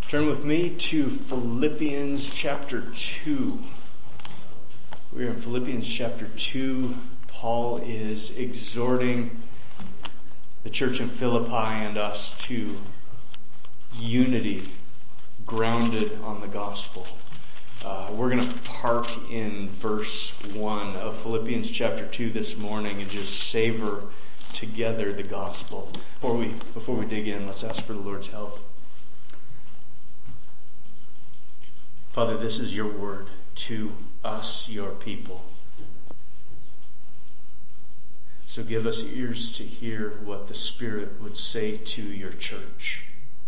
Turn with me to Philippians chapter 2. We're in Philippians chapter 2. Paul is exhorting the church in Philippi and us to unity grounded on the gospel. We're going to park in verse 1 of Philippians chapter 2 this morning and just savor together the gospel. Before we dig in, let's ask for the Lord's help. Father, this is your word to us, your people. So give us ears to hear what the Spirit would say to your church.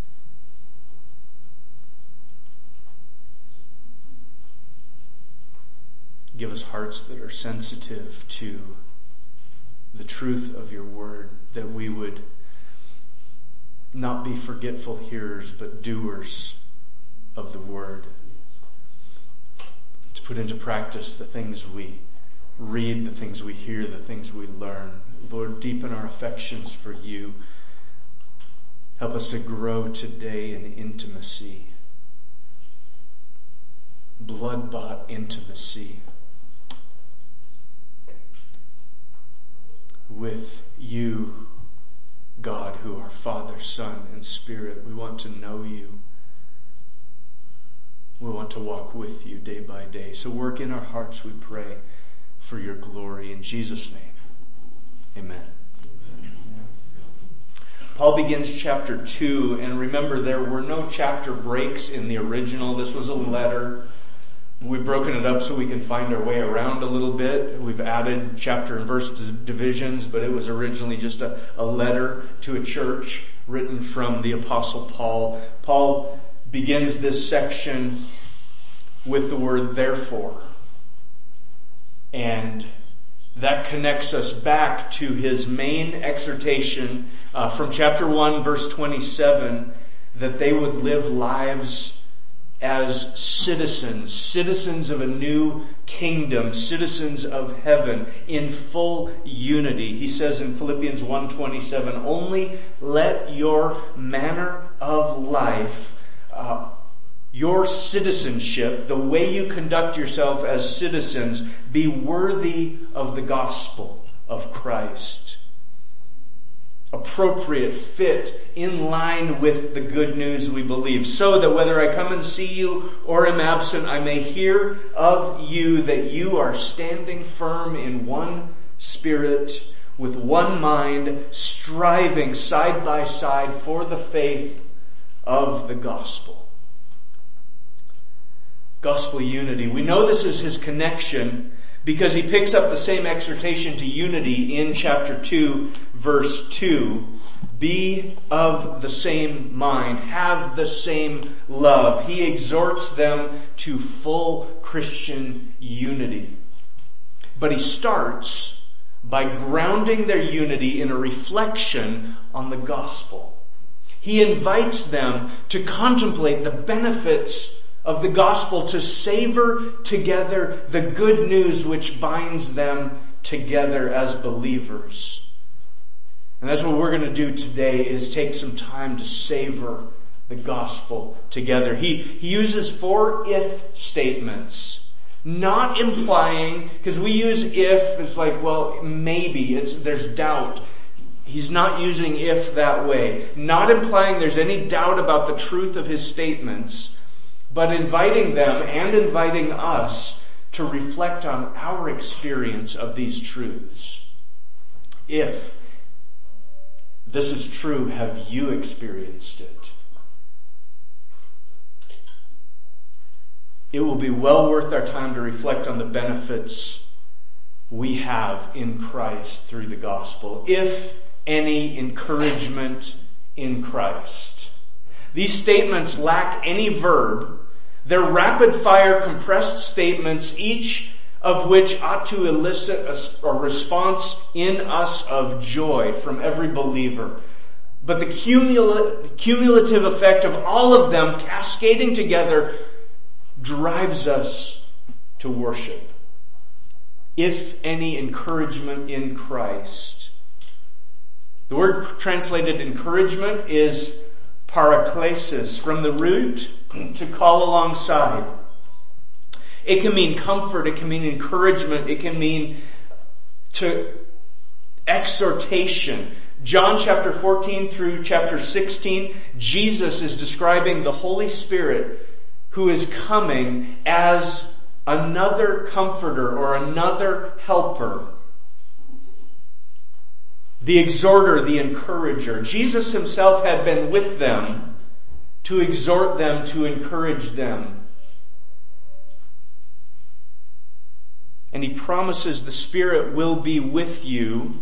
Give us hearts that are sensitive to the truth of your word, that we would not be forgetful hearers, but doers of the word. To put into practice the things we read, the things we hear, the things we learn. Lord, deepen our affections for you. Help us to grow today in intimacy, blood-bought intimacy with you, God, who are Father, Son, and Spirit. We want to know you. We want to walk with you day by day. So work in our hearts, we pray, for your glory. In Jesus' name, amen. Paul begins chapter 2, and remember, there were no chapter breaks in the original. This was a letter. We've broken it up so we can find our way around a little bit. We've added chapter and verse divisions, but it was originally just a letter to a church written from the Apostle Paul. Paul begins this section with the word therefore. And that connects us back to his main exhortation from chapter 1, verse 27, that they would live lives as citizens of a new kingdom, citizens of heaven, in full unity. He says in Philippians 1:27, only let your manner of life, your citizenship, the way you conduct yourself as citizens, be worthy of the gospel of Christ. Appropriate, fit, in line with the good news we believe, so that whether I come and see you or am absent, I may hear of you that you are standing firm in one spirit, with one mind, striving side by side for the faith of the gospel. Gospel unity. We know this is his connection because he picks up the same exhortation to unity in chapter 2, verse 2. Be of the same mind. Have the same love. He exhorts them to full Christian unity. But he starts by grounding their unity in a reflection on the gospel. He invites them to contemplate the benefits of the gospel, to savor together the good news which binds them together as believers. And that's what we're going to do today, is take some time to savor the gospel together. He uses 4 if statements, not implying, because we use if, it's like, well, maybe, there's doubt. He's not using if that way. Not implying there's any doubt about the truth of his statements, but inviting them and inviting us to reflect on our experience of these truths. If this is true, have you experienced it? It will be well worth our time to reflect on the benefits we have in Christ through the gospel, if any encouragement in Christ. These statements lack any verb. They're rapid-fire, compressed statements, each of which ought to elicit a response in us of joy from every believer. But the cumulative effect of all of them cascading together drives us to worship. If any encouragement in Christ. The word translated encouragement is paraklesis, from the root to call alongside. It can mean comfort, it can mean encouragement, it can mean to exhortation. John chapter 14 through chapter 16, Jesus is describing the Holy Spirit who is coming as another comforter or another helper. The exhorter, the encourager. Jesus himself had been with them to exhort them, to encourage them. And he promises the Spirit will be with you,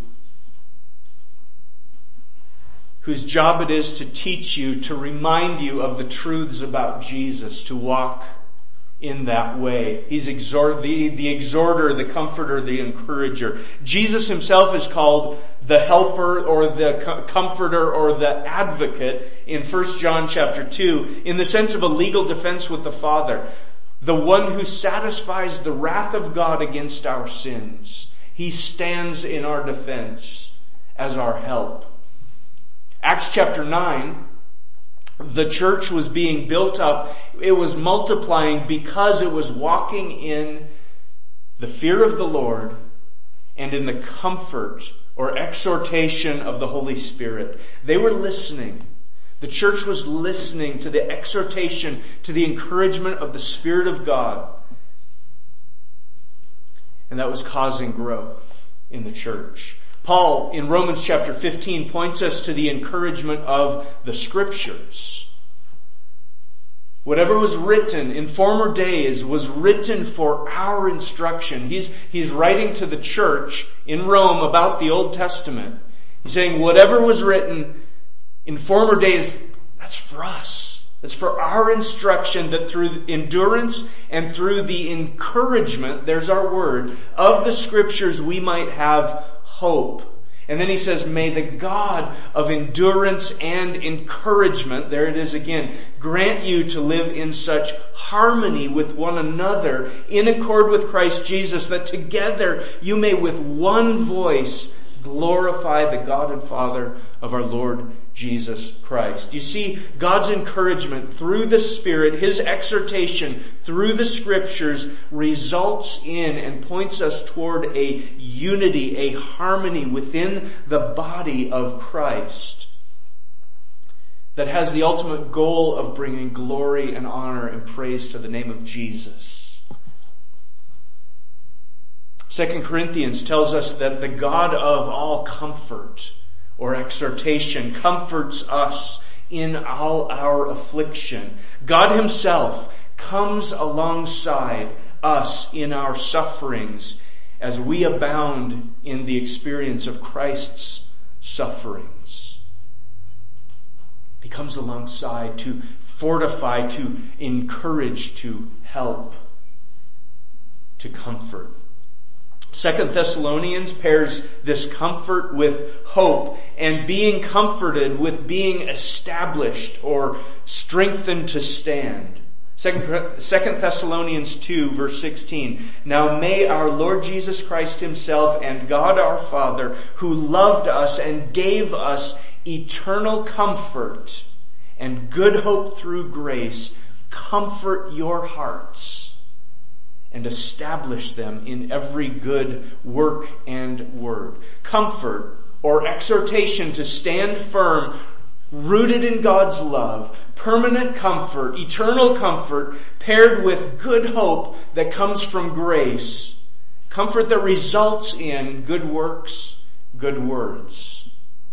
whose job it is to teach you, to remind you of the truths about Jesus, to walk in that way. He's the exhorter, the comforter, the encourager. Jesus himself is called the helper or the comforter or the advocate in 1 John chapter 2 in the sense of a legal defense with the Father. The one who satisfies the wrath of God against our sins. He stands in our defense as our help. Acts chapter 9, the church was being built up. It was multiplying because it was walking in the fear of the Lord and in the comfort or exhortation of the Holy Spirit. They were listening. The church was listening to the exhortation, to the encouragement of the Spirit of God. And that was causing growth in the church. Paul, in Romans chapter 15, points us to the encouragement of the Scriptures. Whatever was written in former days was written for our instruction. He's writing to the church in Rome about the Old Testament. He's saying whatever was written in former days, that's for us. It's for our instruction, that through endurance and through the encouragement, there's our word, of the Scriptures we might have hope. And then he says, may the God of endurance and encouragement, there it is again, grant you to live in such harmony with one another, in accord with Christ Jesus, that together you may with one voice glorify the God and Father of our Lord Jesus Christ. You see, God's encouragement through the Spirit, His exhortation through the Scriptures results in and points us toward a unity, a harmony within the body of Christ that has the ultimate goal of bringing glory and honor and praise to the name of Jesus. 2 Corinthians tells us that the God of all comfort or exhortation comforts us in all our affliction. God Himself comes alongside us in our sufferings as we abound in the experience of Christ's sufferings. He comes alongside to fortify, to encourage, to help, to comfort. 2 Thessalonians pairs this comfort with hope, and being comforted with being established or strengthened to stand. 2 Thessalonians 2 verse 16. Now may our Lord Jesus Christ Himself and God our Father, who loved us and gave us eternal comfort and good hope through grace, comfort your hearts and establish them in every good work and word. Comfort or exhortation to stand firm, rooted in God's love, permanent comfort, eternal comfort, paired with good hope that comes from grace, comfort that results in good works, good words.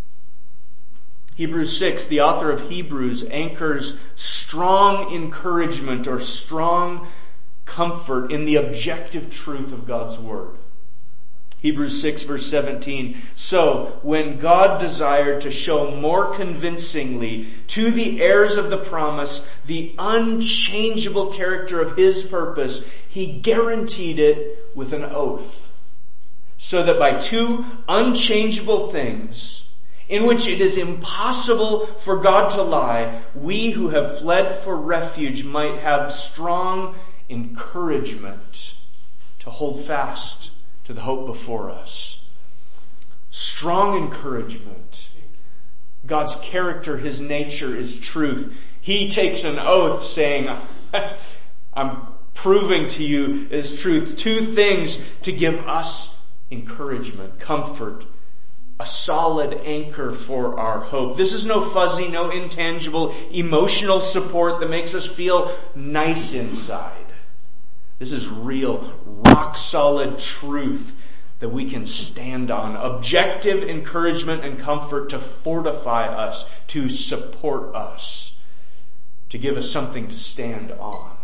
Hebrews 6, the author of Hebrews, anchors strong encouragement or strong comfort in the objective truth of God's Word. Hebrews 6 verse 17. So, when God desired to show more convincingly to the heirs of the promise the unchangeable character of His purpose, He guaranteed it with an oath. So that by two unchangeable things, in which it is impossible for God to lie, we who have fled for refuge might have strong encouragement to hold fast to the hope before us. Strong encouragement. God's character, His nature is truth. He takes an oath saying, I'm proving to you is truth. Two things to give us encouragement, comfort, a solid anchor for our hope. This is no fuzzy, no intangible, emotional support that makes us feel nice inside. This is real, rock solid truth that we can stand on. Objective encouragement and comfort to fortify us, to support us, to give us something to stand on.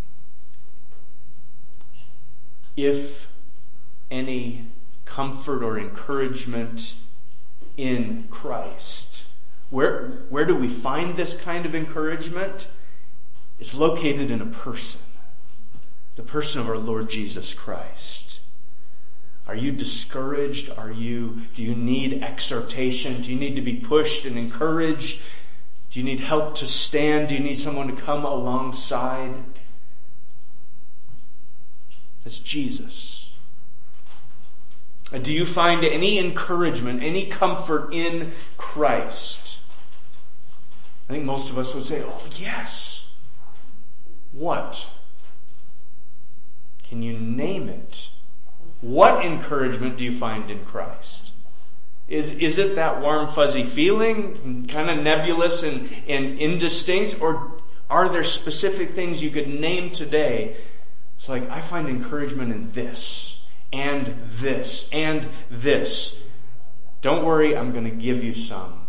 If any comfort or encouragement in Christ, where do we find this kind of encouragement? It's located in a person. The person of our Lord Jesus Christ. Are you discouraged? Do you need exhortation? Do you need to be pushed and encouraged? Do you need help to stand? Do you need someone to come alongside? It's Jesus. Do you find any encouragement, any comfort in Christ? I think most of us would say, oh yes. What? Can you name it? What encouragement do you find in Christ? Is it that warm fuzzy feeling, kind of nebulous and indistinct, or are there specific things you could name today? It's like, I find encouragement in this, and this, and this. Don't worry, I'm going to give you some.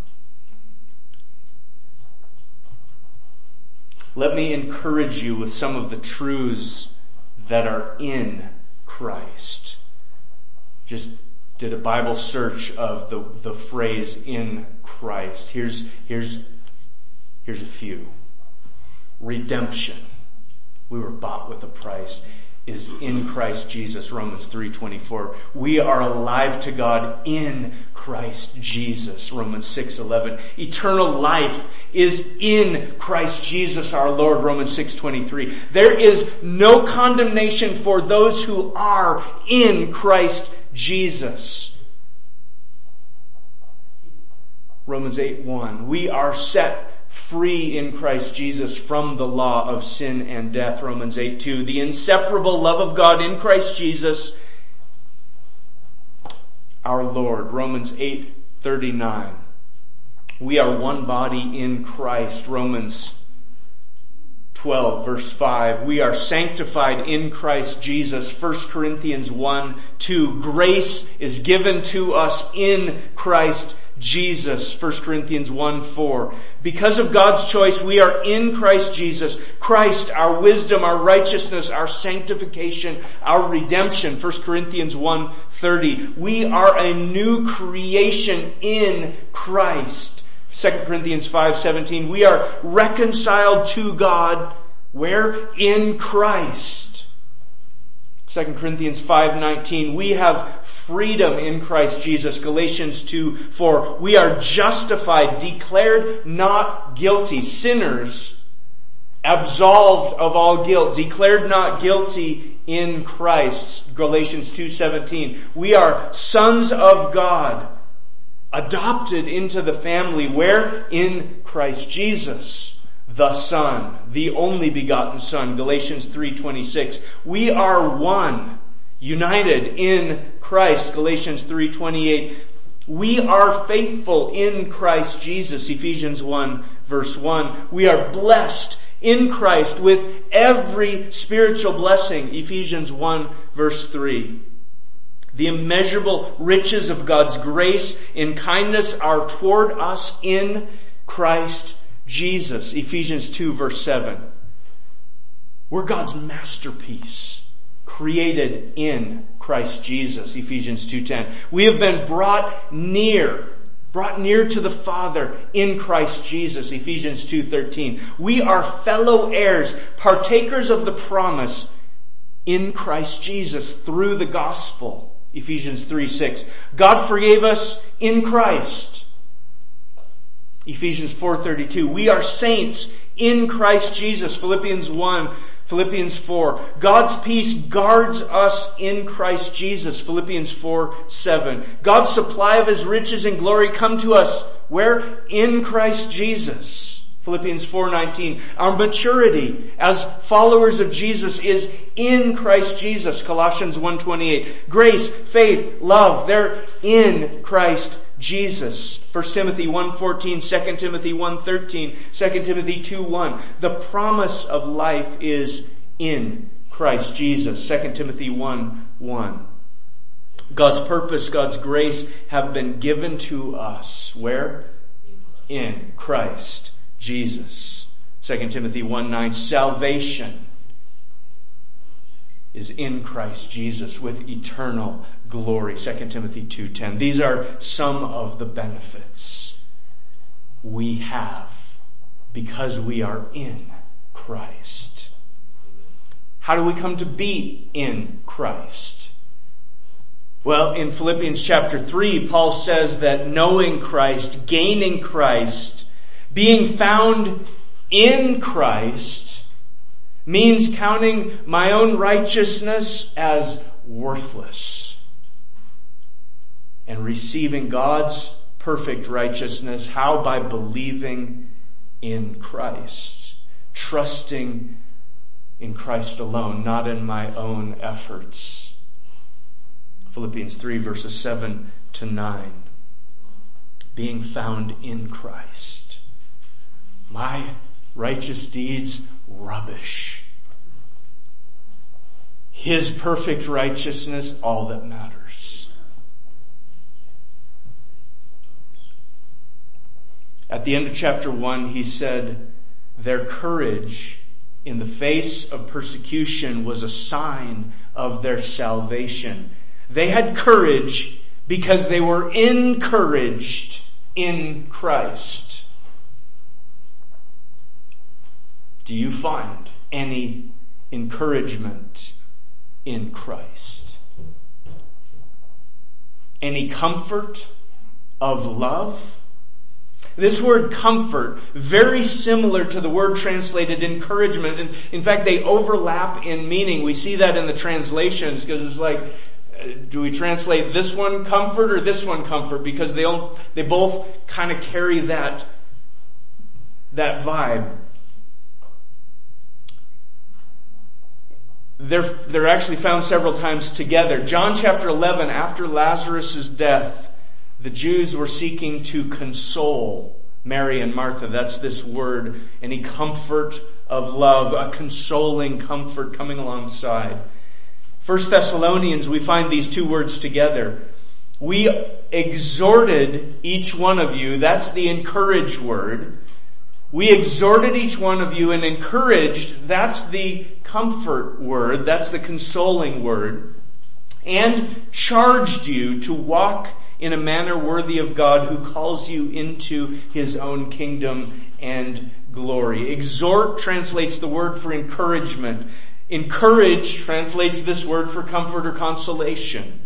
Let me encourage you with some of the truths that are in Christ. Just did a Bible search of the phrase in Christ. Here's a few. Redemption. We were bought with a price. Is in Christ Jesus, Romans 3:24. We are alive to God in Christ Jesus, Romans 6:11. Eternal life is in Christ Jesus our Lord, Romans 6:23. There is no condemnation for those who are in Christ Jesus. Romans 8:1. We are set free in Christ Jesus from the law of sin and death, Romans 8:2. The inseparable love of God in Christ Jesus, our Lord, Romans 8:39. We are one body in Christ, Romans 12, verse 5. We are sanctified in Christ Jesus, 1 Corinthians 1:2. Grace is given to us in Christ Jesus, 1 Corinthians 1:4. Because of God's choice, we are in Christ Jesus. Christ, our wisdom, our righteousness, our sanctification, our redemption, 1 Corinthians 1:30. We are a new creation in Christ. 2 Corinthians 5:17. We are reconciled to God. Where? In Christ. 2 Corinthians 5:19, we have freedom in Christ Jesus. Galatians 2:4, we are justified, declared not guilty. Sinners, absolved of all guilt, declared not guilty in Christ. Galatians 2:17, we are sons of God, adopted into the family. Where? In Christ Jesus. The Son, the only begotten Son, Galatians 3:26. We are one, united in Christ, Galatians 3:28. We are faithful in Christ Jesus, Ephesians 1, verse 1. We are blessed in Christ with every spiritual blessing, Ephesians 1, verse 3. The immeasurable riches of God's grace and kindness are toward us in Christ Jesus, Ephesians 2 verse 7. We're God's masterpiece, created in Christ Jesus, Ephesians 2:10. We have been brought near to the Father in Christ Jesus, Ephesians 2:13. We are fellow heirs, partakers of the promise in Christ Jesus through the gospel, Ephesians 3:6. God forgave us in Christ. Ephesians 4:32. We are saints in Christ Jesus. Philippians 1, Philippians 4. God's peace guards us in Christ Jesus. Philippians 4:7. God's supply of His riches and glory come to us Where? In Christ Jesus. Philippians 4:19. Our maturity as followers of Jesus is in Christ Jesus. Colossians 1:28. Grace, faith, love, they're in Christ Jesus. 1 Timothy 1:14, 2 Timothy 1:13, 2 Timothy 2:1. The promise of life is in Christ Jesus. 2 Timothy 1:1. God's purpose, God's grace have been given to us. Where? In Christ Jesus. 2 Timothy 1:9. Salvation is in Christ Jesus with eternal glory. 2 Timothy 2:10. These are some of the benefits we have because we are in Christ. How do we come to be in Christ? Well, in Philippians chapter 3, Paul says that knowing Christ, gaining Christ, being found in Christ means counting my own righteousness as worthless and receiving God's perfect righteousness. How? By believing in Christ, trusting in Christ alone, not in my own efforts. Philippians 3 verses 7 to 9. Being found in Christ. My righteous deeds, rubbish. His perfect righteousness, all that matters. At the end of chapter 1, he said, their courage in the face of persecution was a sign of their salvation. They had courage because they were encouraged in Christ. Do you find any encouragement in Christ? Any comfort of love? This word comfort, very similar to the word translated encouragement. And in fact, they overlap in meaning. We see that in the translations because it's like, do we translate this one comfort or this one comfort? Because they both kind of carry that vibe. They're actually found several times together. John chapter 11, after Lazarus' death, the Jews were seeking to console Mary and Martha. That's this word, any comfort of love, a consoling comfort coming alongside. 1 Thessalonians, we find these two words together. We exhorted each one of you, that's the encourage word. We exhorted each one of you and encouraged, that's the comfort word, that's the consoling word, and charged you to walk in a manner worthy of God who calls you into His own kingdom and glory. Exhort translates the word for encouragement. Encourage translates this word for comfort or consolation.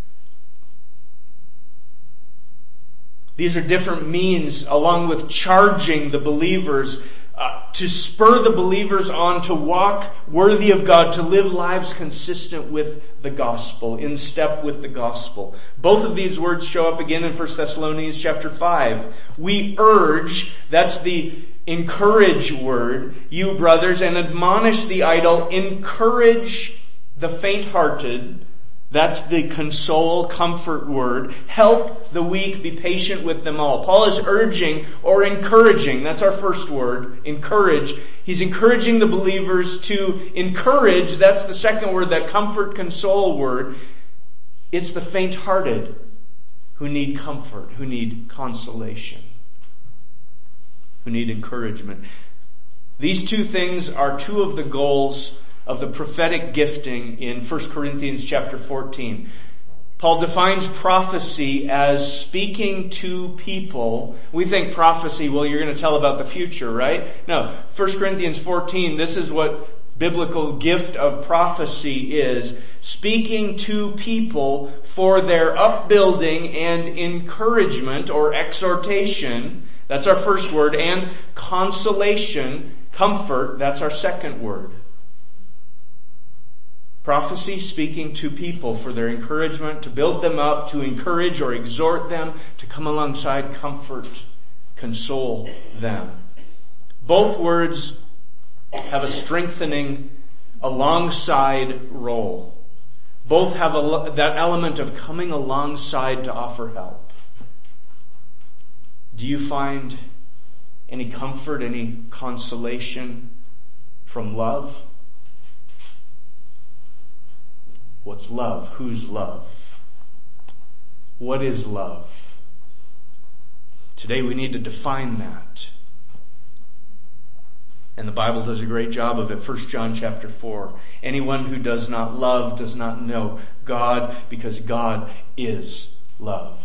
These are different means, along with charging the believers, to spur the believers on to walk worthy of God, to live lives consistent with the gospel, in step with the gospel. Both of these words show up again in 1 Thessalonians chapter 5. We urge, that's the encourage word, you brothers, and admonish the idle, encourage the faint-hearted. That's the console, comfort word. Help the weak, be patient with them all. Paul is urging or encouraging. That's our first word, encourage. He's encouraging the believers to encourage. That's the second word, that comfort, console word. It's the faint-hearted who need comfort, who need consolation, who need encouragement. These two things are two of the goals of the prophetic gifting in 1 Corinthians chapter 14. Paul defines prophecy as speaking to people. We think prophecy, well, you're going to tell about the future, right? No, 1 Corinthians 14, this is what biblical gift of prophecy is. Speaking to people for their upbuilding and encouragement or exhortation. That's our first word. And consolation, comfort, that's our second word. Prophecy, speaking to people for their encouragement, to build them up, to encourage or exhort them, to come alongside, comfort, console them. Both words have a strengthening alongside role. Both have that element of coming alongside to offer help. Do you find any comfort, any consolation from love? What's love? Who's love? What is love? Today we need to define that. And the Bible does a great job of it. 1 John chapter 4. Anyone who does not love does not know God, because God is love.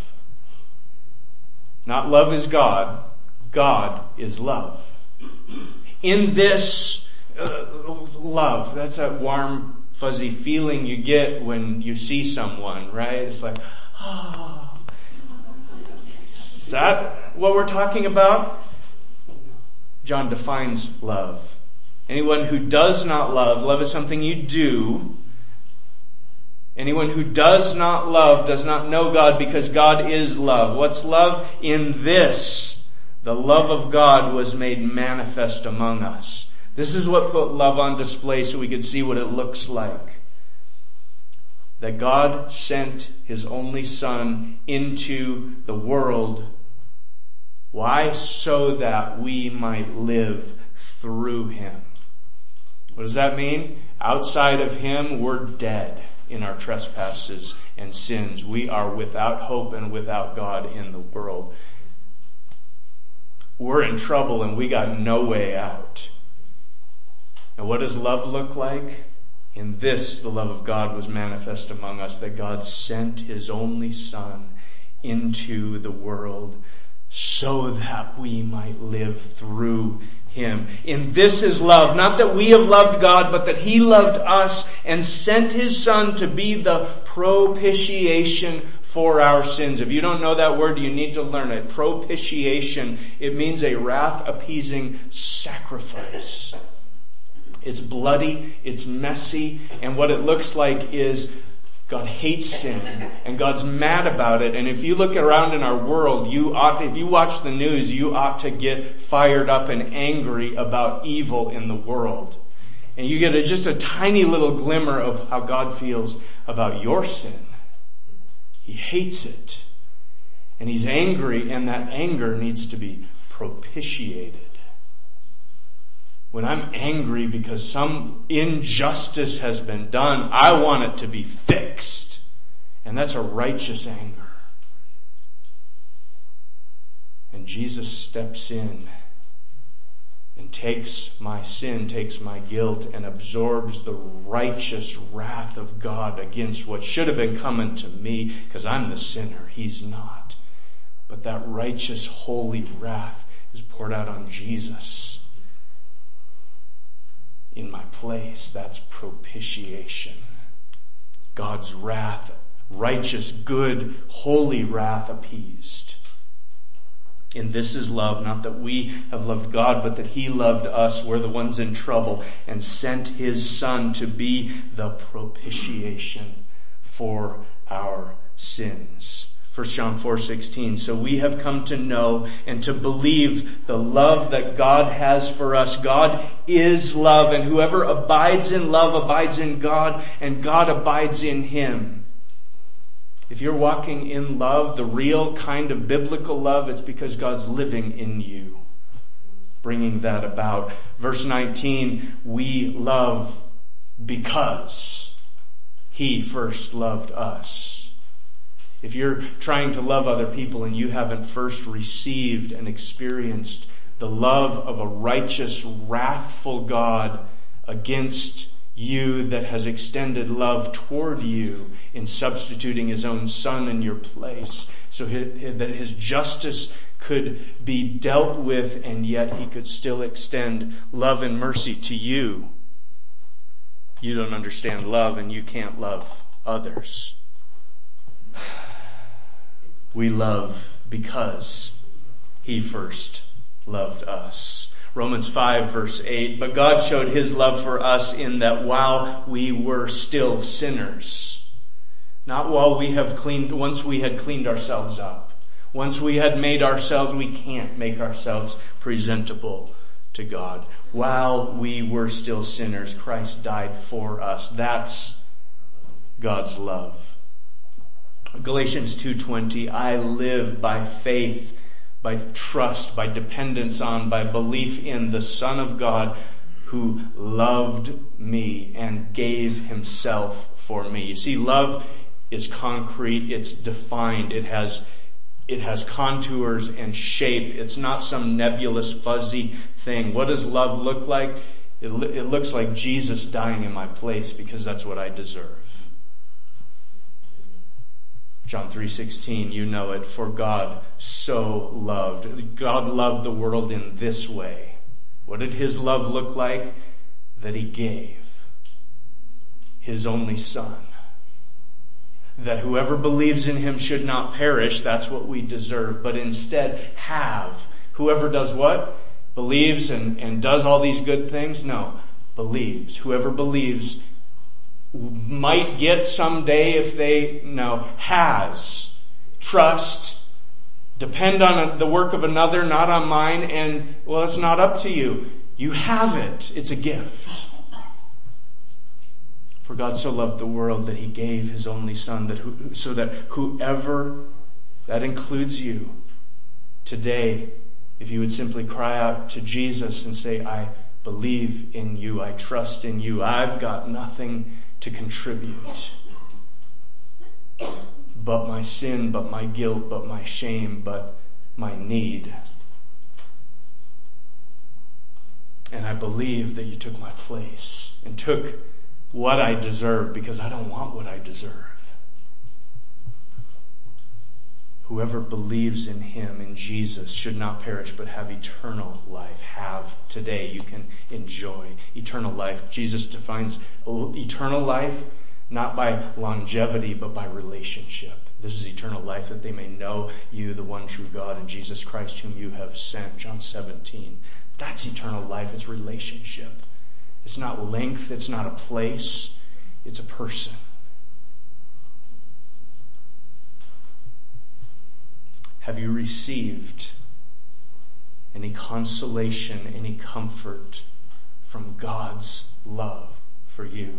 Not love is God. God is love. In this love, that's that warm, fuzzy feeling you get when you see someone, right? It's like, oh. Is that what we're talking about? John defines love. Anyone who does not love, love is something you do. Anyone who does not love does not know God, because God is love. What's love? In this, the love of God was made manifest among us. This is what put love on display so we could see what it looks like. That God sent His only Son into the world. Why? So that we might live through Him. What does that mean? Outside of Him, we're dead in our trespasses and sins. We are without hope and without God in the world. We're in trouble and we got no way out. And what does love look like? In this, the love of God was manifest among us, that God sent His only Son into the world so that we might live through Him. In this is love, not that we have loved God, but that He loved us and sent His Son to be the propitiation for our sins. If you don't know that word, you need to learn it. Propitiation. It means a wrath-appeasing sacrifice. It's bloody, it's messy, and what it looks like is God hates sin, and God's mad about it. And if you look around in our world, if you watch the news, you ought to get fired up and angry about evil in the world. And you get just a tiny little glimmer of how God feels about your sin. He hates it. And He's angry, and that anger needs to be propitiated. When I'm angry because some injustice has been done, I want it to be fixed. And that's a righteous anger. And Jesus steps in and takes my sin, takes my guilt, and absorbs the righteous wrath of God against what should have been coming to me, because I'm the sinner. He's not. But that righteous, holy wrath is poured out on Jesus in my place. That's propitiation. God's wrath, righteous, good, holy wrath appeased. And this is love, not that we have loved God, but that He loved us. We're the ones in trouble, and sent His Son to be the propitiation for our sins. 1 John 4:16. So we have come to know and to believe the love that God has for us. God is love, and whoever abides in love abides in God, and God abides in him. If you're walking in love, the real kind of biblical love, it's because God's living in you, bringing that about. Verse 19, we love because He first loved us. If you're trying to love other people and you haven't first received and experienced the love of a righteous, wrathful God against you that has extended love toward you in substituting His own Son in your place so that His justice could be dealt with and yet He could still extend love and mercy to you, you don't understand love and you can't love others. We love because He first loved us. Romans 5 verse 8, but God showed his love for us in that while we were still sinners, not while once we had cleaned ourselves up, once we had made ourselves, we can't make ourselves presentable to God. While we were still sinners, Christ died for us. That's God's love. Galatians 2:20, I live by faith, by trust, by dependence on, by belief in the Son of God who loved me and gave himself for me. You see, love is concrete, it's defined, it has contours and shape. It's not some nebulous, fuzzy thing. What does love look like? It looks like Jesus dying in my place because that's what I deserve. John 3:16, you know it. For God so loved. God loved the world in this way. What did his love look like? That he gave his only Son. That whoever believes in him should not perish. That's what we deserve. But instead have. Whoever does what? Believes and does all these good things? No. Believes. Whoever believes might get someday if has. Trust. Depend on the work of another, not on mine, and, well, it's not up to you. You have it. It's a gift. For God so loved the world that he gave his only Son, so that whoever, that includes you, today, if you would simply cry out to Jesus and say, I believe in you, I trust in you, I've got nothing to contribute but my sin, but my guilt, but my shame, but my need. And I believe that you took my place and took what I deserve because I don't want what I deserve. Whoever believes in him, in Jesus, should not perish but have eternal life. Have today. You can enjoy eternal life. Jesus defines eternal life not by longevity but by relationship. This is eternal life, that they may know you, the one true God, and Jesus Christ whom you have sent. John 17. That's eternal life. It's relationship. It's not length. It's not a place. It's a person. Have you received any consolation, any comfort from God's love for you?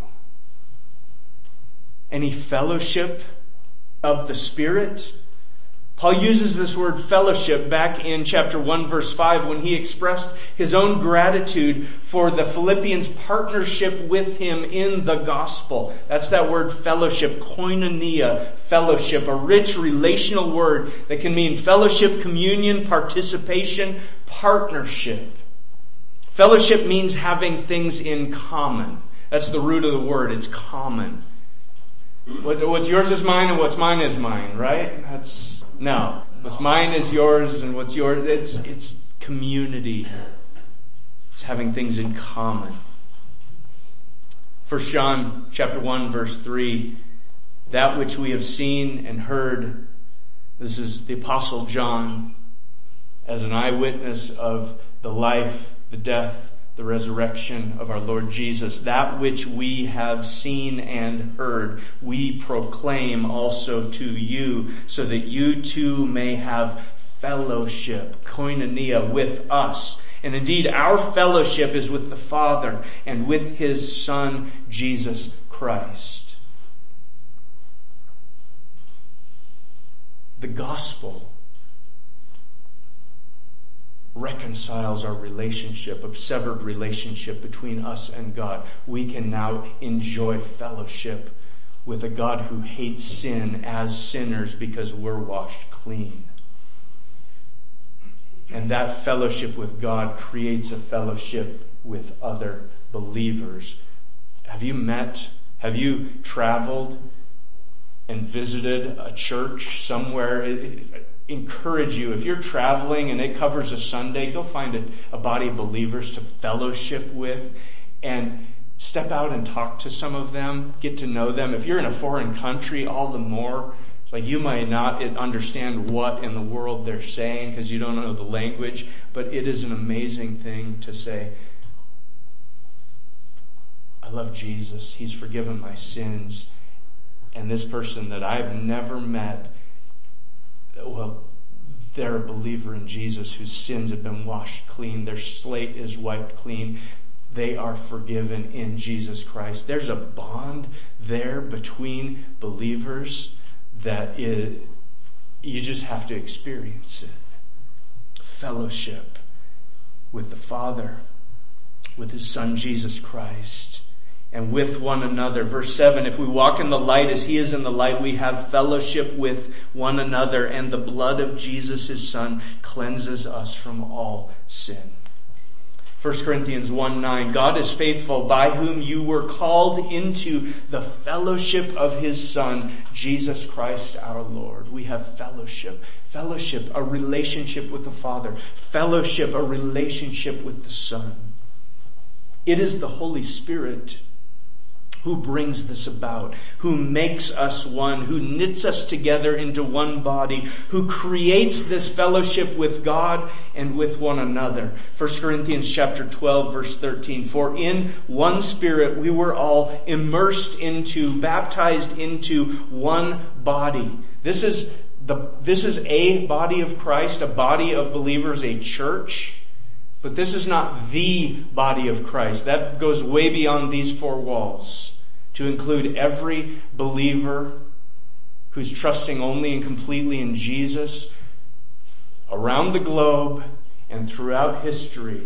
Any fellowship of the Spirit? Paul uses this word fellowship back in chapter 1 verse 5 when he expressed his own gratitude for the Philippians' partnership with him in the gospel. That's that word fellowship, koinonia, fellowship, a rich relational word that can mean fellowship, communion, participation, partnership. Fellowship means having things in common. That's the root of the word. It's common. What's yours is mine and what's mine is mine, right? No. What's mine is yours and what's yours, it's community. It's having things in common. 1 John chapter 1 verse 3, that which we have seen and heard, this is the Apostle John as an eyewitness of the life, the death, the resurrection of our Lord Jesus. That which we have seen and heard, we proclaim also to you, so that you too may have fellowship, koinonia, with us. And indeed, our fellowship is with the Father and with his Son, Jesus Christ. The gospel reconciles our relationship, a severed relationship between us and God. We can now enjoy fellowship with a God who hates sin as sinners because we're washed clean. And that fellowship with God creates a fellowship with other believers. Have you traveled and visited a church somewhere? Encourage you, if you're traveling and it covers a Sunday, go find a body of believers to fellowship with and step out and talk to some of them, get to know them. If you're in a foreign country, all the more, Like, you might not understand what in the world they're saying because you don't know the language, but it is an amazing thing to say, I love Jesus. He's forgiven my sins. And this person that I've never met, well, they're a believer in Jesus whose sins have been washed clean. Their slate is wiped clean. They are forgiven in Jesus Christ. There's a bond there between believers that you just have to experience it. Fellowship with the Father, with His Son Jesus Christ, and with one another. Verse 7, if we walk in the light as He is in the light, we have fellowship with one another, and the blood of Jesus, His Son, cleanses us from all sin. 1 Corinthians 1:9, God is faithful, by whom you were called into the fellowship of His Son, Jesus Christ our Lord. We have fellowship. Fellowship, a relationship with the Father. Fellowship, a relationship with the Son. It is the Holy Spirit who brings this about, who makes us one, who knits us together into one body, who creates this fellowship with God and with one another. 1 Corinthians chapter 12, verse 13, for in one Spirit we were all immersed into, baptized into one body. This is a body of Christ, a body of believers, a church. But this is not the body of Christ. That goes way beyond these four walls, to include every believer who's trusting only and completely in Jesus around the globe and throughout history.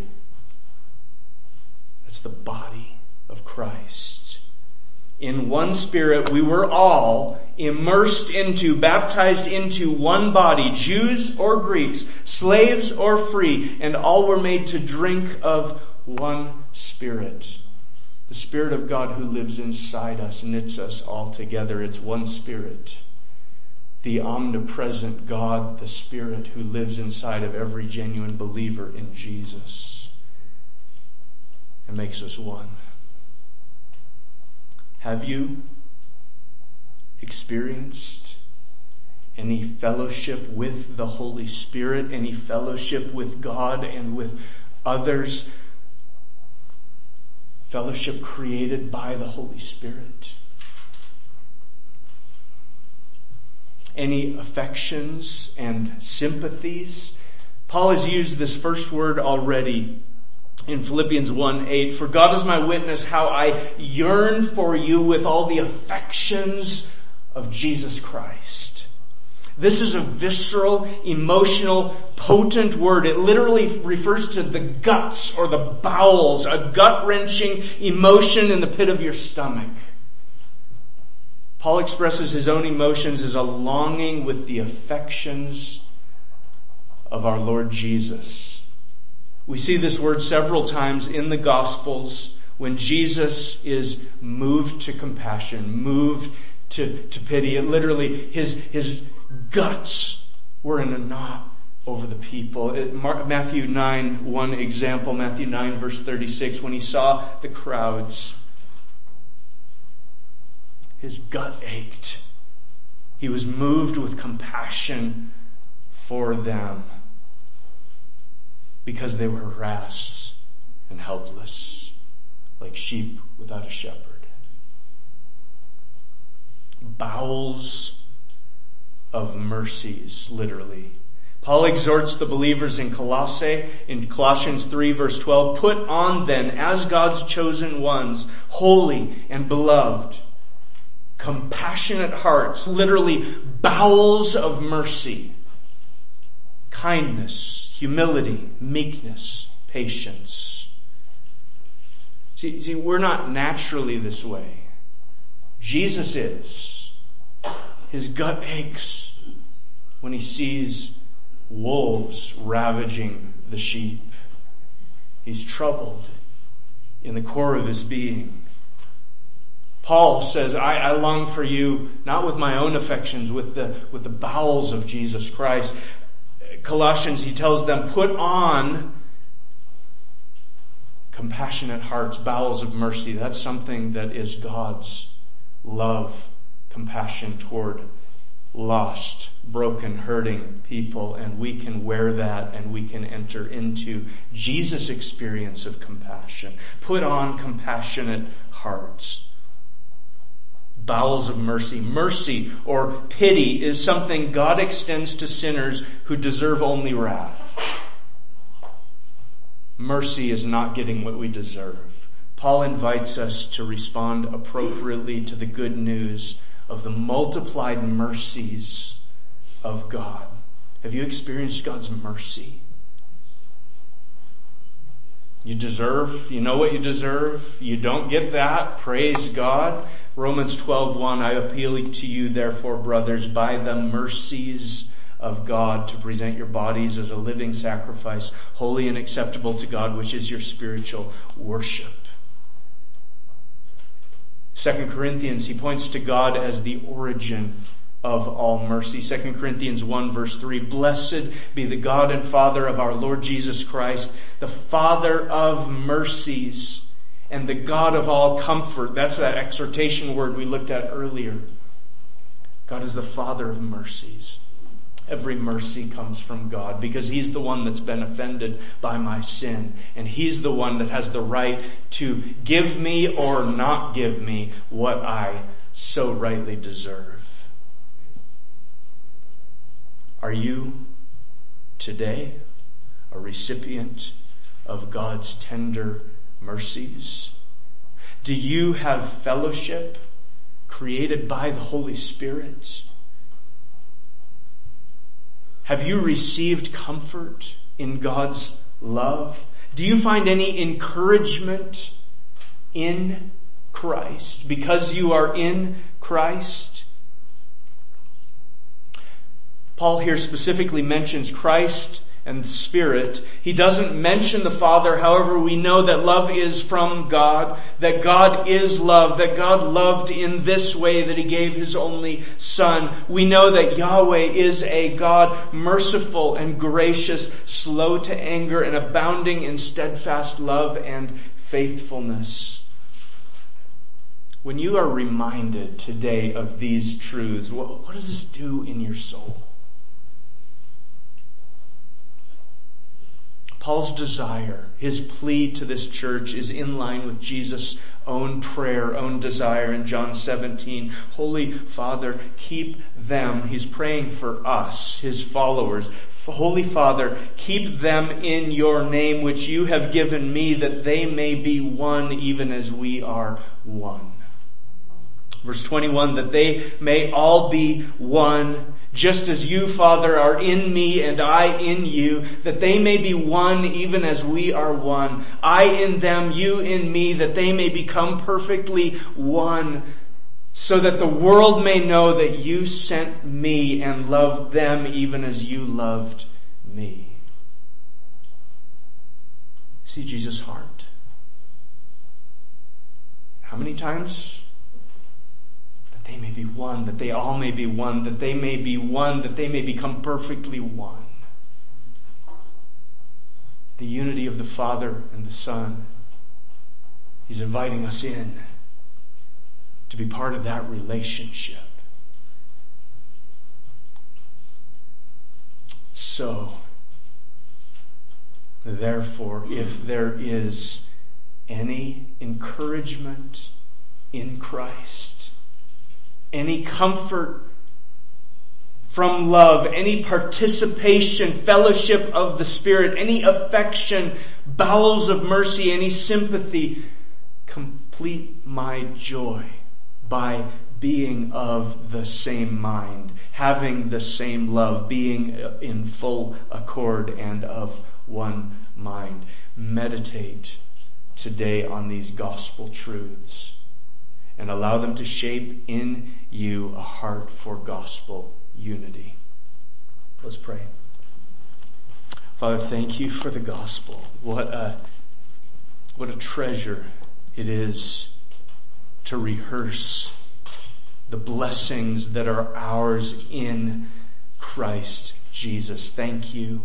That's the body of Christ. In one Spirit we were all immersed into, baptized into one body, Jews or Greeks, slaves or free, and all were made to drink of one Spirit. The Spirit of God who lives inside us knits us all together. It's one Spirit. The omnipresent God, the Spirit who lives inside of every genuine believer in Jesus and makes us one. Have you experienced any fellowship with the Holy Spirit, any fellowship with God and with others? Fellowship created by the Holy Spirit. Any affections and sympathies? Paul has used this first word already in Philippians 1:8. For God is my witness how I yearn for you with all the affections of Jesus Christ. This is a visceral, emotional, potent word. It literally refers to the guts or the bowels, a gut-wrenching emotion in the pit of your stomach. Paul expresses his own emotions as a longing with the affections of our Lord Jesus. We see this word several times in the Gospels when Jesus is moved to compassion, moved to pity. It literally, his guts were in a knot over the people. Matthew 9, one example, Matthew 9 verse 36, when he saw the crowds, his gut ached. He was moved with compassion for them because they were harassed and helpless, like sheep without a shepherd. Bowels of mercies, literally. Paul exhorts the believers in Colossae, in Colossians 3 verse 12, put on then, as God's chosen ones, holy and beloved, compassionate hearts, literally bowels of mercy, kindness, humility, meekness, patience. See, we're not naturally this way. Jesus is. His gut aches when he sees wolves ravaging the sheep. He's troubled in the core of his being. Paul says, I long for you, not with my own affections, with the bowels of Jesus Christ. Colossians, he tells them, put on compassionate hearts, bowels of mercy. That's something that is God's love, compassion toward lost, broken, hurting people, and we can wear that and we can enter into Jesus' experience of compassion. Put on compassionate hearts. Bowels of mercy. Mercy or pity is something God extends to sinners who deserve only wrath. Mercy is not getting what we deserve. Paul invites us to respond appropriately to the good news of the multiplied mercies of God. Have you experienced God's mercy? You know what you deserve. You don't get that. Praise God. Romans 12:1, I appeal to you, therefore, brothers, by the mercies of God, to present your bodies as a living sacrifice, holy and acceptable to God, which is your spiritual worship. 2 Corinthians, he points to God as the origin of all mercy. 2 Corinthians 1 verse 3, blessed be the God and Father of our Lord Jesus Christ, the Father of mercies and the God of all comfort. That's that exhortation word we looked at earlier. God is the Father of mercies. Every mercy comes from God because He's the one that's been offended by my sin. And He's the one that has the right to give me or not give me what I so rightly deserve. Are you today a recipient of God's tender mercies? Do you have fellowship created by the Holy Spirit? Have you received comfort in God's love? Do you find any encouragement in Christ because you are in Christ? Paul here specifically mentions Christ and the Spirit. He doesn't mention the Father. However, we know that love is from God, that God is love, that God loved in this way, that He gave His only Son. We know that Yahweh is a God merciful and gracious, slow to anger, and abounding in steadfast love and faithfulness. When you are reminded today of these truths, what does this do in your soul? Paul's desire, his plea to this church is in line with Jesus' own prayer, own desire in John 17. Holy Father, keep them. He's praying for us, His followers. Holy Father, keep them in your name which you have given me, that they may be one even as we are one. Verse 21, that they may all be one, just as you, Father, are in me and I in you, that they may be one even as we are one. I in them, you in me, that they may become perfectly one, so that the world may know that you sent me and loved them even as you loved me. See Jesus' heart. How many times? They may be one, that they all may be one, that they may be one, that they may become perfectly one. The unity of the Father and the Son. He's inviting us in to be part of that relationship. So, therefore, if there is any encouragement in Christ, any comfort from love, any participation, fellowship of the Spirit, any affection, bowels of mercy, any sympathy, complete my joy by being of the same mind, having the same love, being in full accord and of one mind. Meditate today on these gospel truths and allow them to shape in you a heart for gospel unity. Let's pray. Father, thank you for the gospel. What a treasure it is to rehearse the blessings that are ours in Christ Jesus. Thank you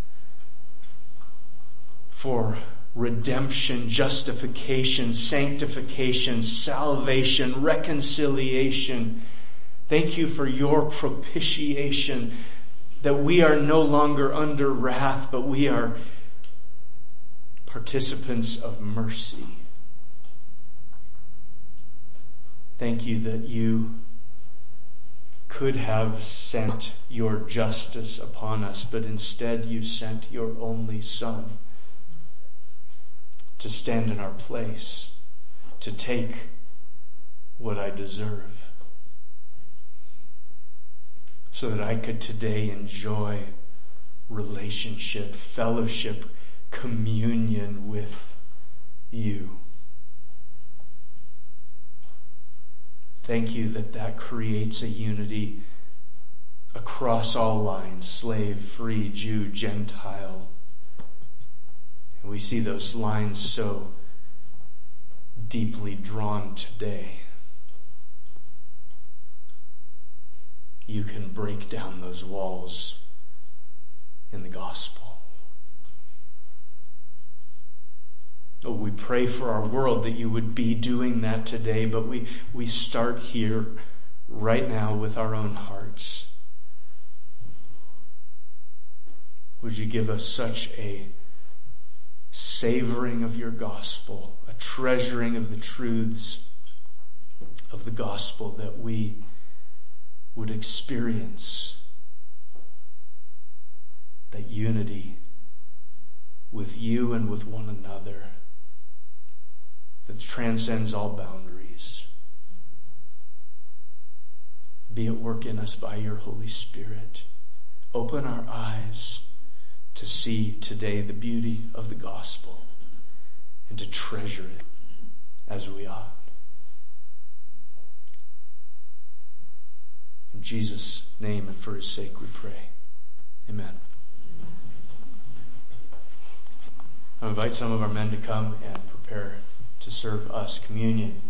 for redemption, justification, sanctification, salvation, reconciliation. Thank you for your propitiation, that we are no longer under wrath, but we are participants of mercy. Thank you that you could have sent your justice upon us, but instead you sent your only Son to stand in our place, to take what I deserve, so that I could today enjoy relationship, fellowship, communion with you. Thank you that creates a unity across all lines, slave, free, Jew, Gentile. And we see those lines so deeply drawn today. You can break down those walls in the gospel. Oh, we pray for our world that you would be doing that today, but we start here right now with our own hearts. Would you give us such a savoring of your gospel, a treasuring of the truths of the gospel, that we would experience that unity with you and with one another that transcends all boundaries. Be at work in us by your Holy Spirit. Open our eyes to see today the beauty of the gospel and to treasure it as we ought. In Jesus' name and for his sake we pray. Amen. I invite some of our men to come and prepare to serve us communion.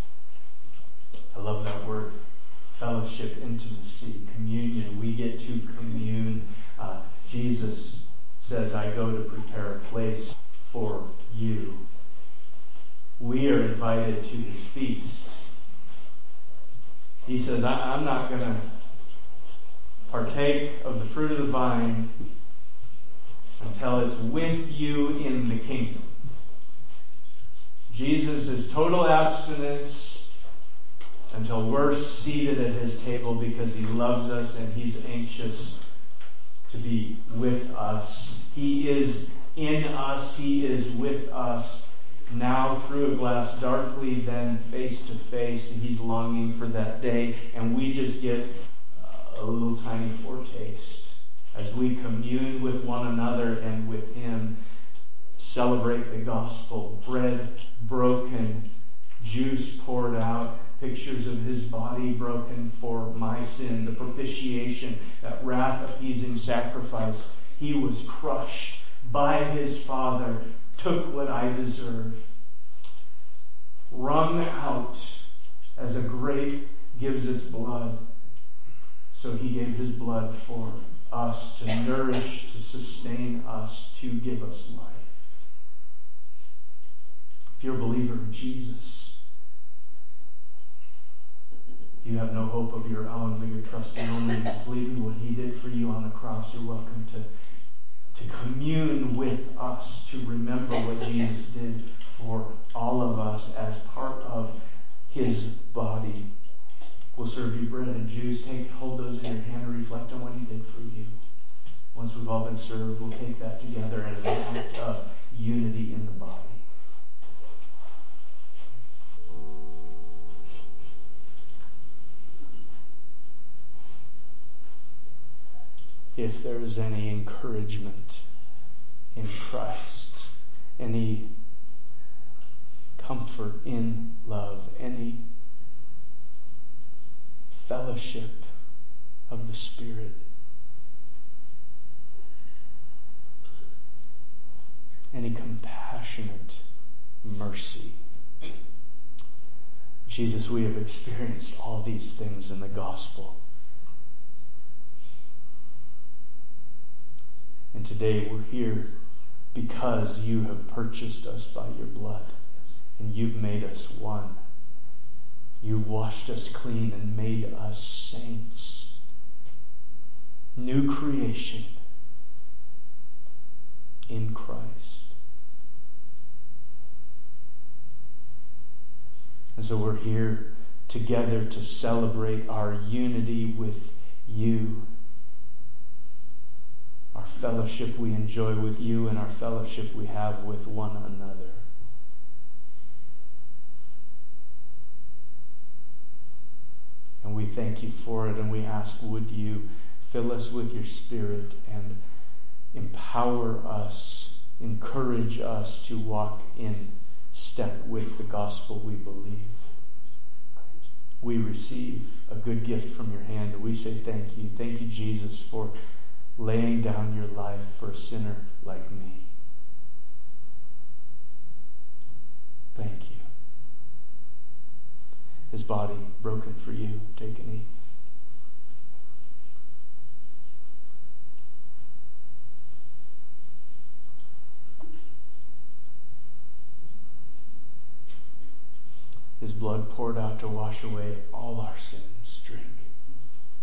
I love that word. Fellowship, intimacy, communion. We get to commune. Jesus says, I go to prepare a place for you. We are invited to his feast. He says, I'm not going to partake of the fruit of the vine until it's with you in the kingdom. Jesus is total abstinence until we're seated at his table because he loves us and he's anxious to be with us. He is in us. He is with us now through a glass darkly, then face to face. He's longing for that day, and we just get a little tiny foretaste as we commune with one another and with him, celebrate the gospel, bread broken, juice poured out, pictures of his body broken for my sin, the propitiation, that wrath-appeasing sacrifice. He was crushed by his Father, took what I deserve, wrung out as a grape gives its blood. So he gave his blood for us to nourish, to sustain us, to give us life. If you're a believer in Jesus, you have no hope of your own, but you're trusting only completely what he did for you on the cross. You're welcome to commune with us, to remember what Jesus did for all of us as part of his body. We'll serve you bread and juice. Hold those in your hand and reflect on what he did for you. Once we've all been served, we'll take that together as an act of unity in the body. If there is any encouragement in Christ, any comfort in love, any fellowship of the Spirit, any compassionate mercy. Jesus, we have experienced all these things in the gospel. And today we're here because you have purchased us by your blood and you've made us one. You washed us clean and made us saints. New creation in Christ. And so we're here together to celebrate our unity with you. Our fellowship we enjoy with you and our fellowship we have with one another. And we thank you for it, and we ask, would you fill us with your Spirit and empower us, encourage us to walk in step with the gospel we believe. We receive a good gift from your hand, and we say thank you. Thank you, Jesus, for laying down your life for a sinner like me. Thank you. His body broken for you. Take and eat. His blood poured out to wash away all our sins. Drink.